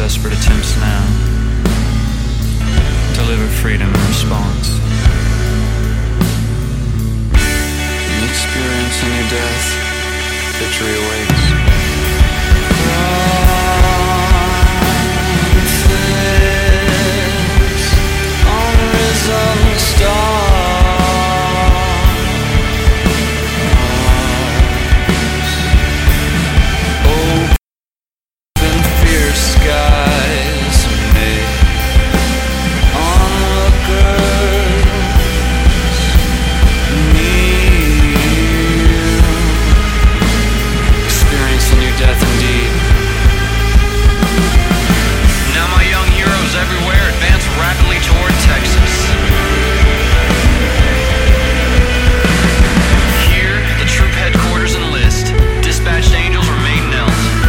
desperate attempts now to live a freedom in response. In experiencing your death, victory awaits.